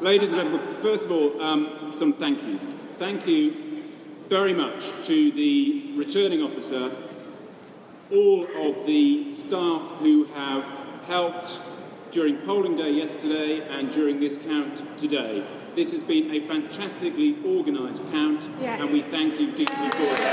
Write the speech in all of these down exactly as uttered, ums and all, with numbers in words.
Ladies and gentlemen, first of all, um, some thank yous. Thank you very much to the returning officer, all of the staff who have helped during polling day yesterday and during this count today. This has been a fantastically organised count, yes. and we thank you deeply for it.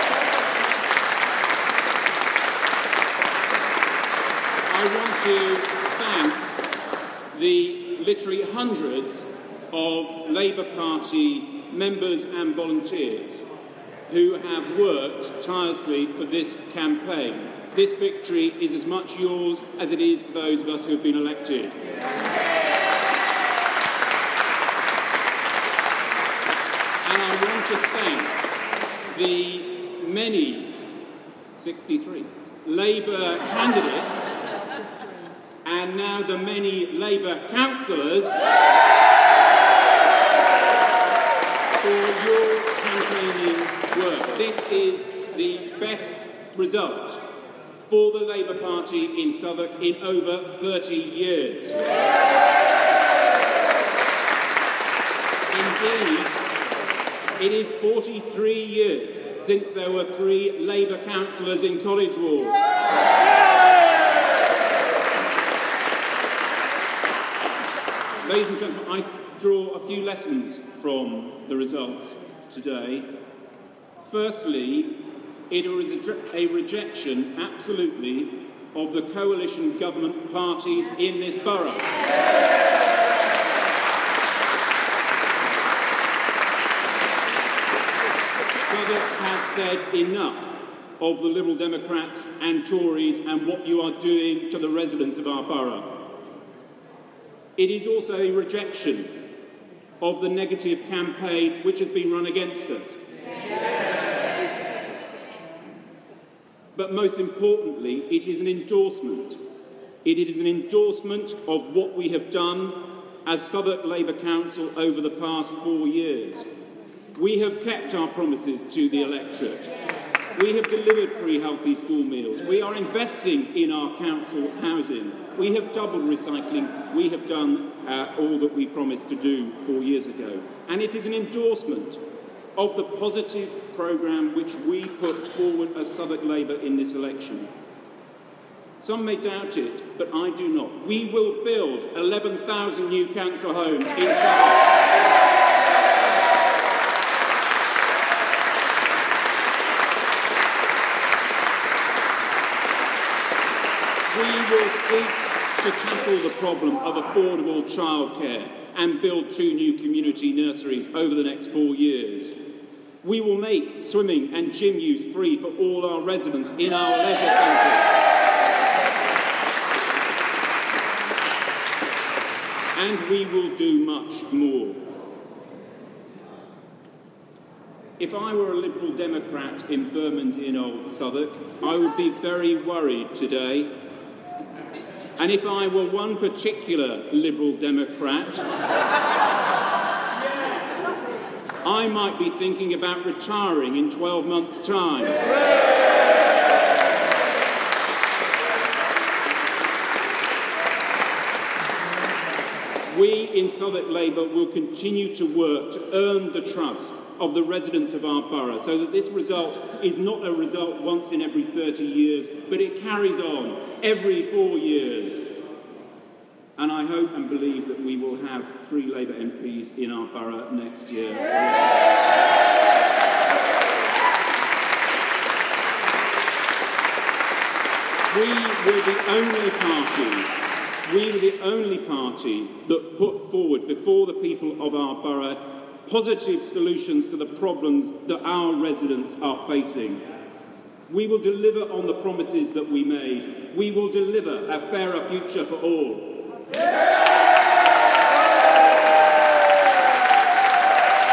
I want to thank the literally hundreds of Labour Party members and volunteers who have worked tirelessly for this campaign. This victory is as much yours as it is those of us who have been elected. And I want to thank the many, sixty-three, Labour candidates and now the many Labour councillors for your campaigning work. This is the best result for the Labour Party in Southwark in over thirty years. Indeed, it is forty-three years since there were three Labour councillors in College Ward. Ladies and gentlemen, I draw a few lessons from the results today. Firstly, it is a, a rejection, absolutely, of the coalition government parties in this borough. Southwark has said enough of the Liberal Democrats and Tories and what you are doing to the residents of our borough. It is also a rejection of the negative campaign which has been run against us. But most importantly, it is an endorsement. It is an endorsement of what we have done as Southwark Labour Council over the past four years. We have kept our promises to the electorate. We have delivered free healthy school meals. We are investing in our council housing. We have doubled recycling. We have done uh, all that we promised to do four years ago. And it is an endorsement of the positive programme which we put forward as Southwark Labour in this election. Some may doubt it, but I do not. We will build eleven thousand new council homes in Southwark. We will seek to tackle the problem of affordable childcare and build two new community nurseries over the next four years. We will make swimming and gym use free for all our residents in our leisure centres. And we will do much more. If I were a Liberal Democrat in Bermondsey in Old Southwark, I would be very worried today. And if I were one particular Liberal Democrat, I might be thinking about retiring in twelve months' time. We in Southwark Labour will continue to work to earn the trust of the residents of our borough so that this result is not a result once in every thirty years, but it carries on every four years. And I hope and believe that we will have three Labour M Ps in our borough next year. We were the only party We were the only party that put forward before the people of our borough positive solutions to the problems that our residents are facing. We will deliver on the promises that we made. We will deliver a fairer future for all.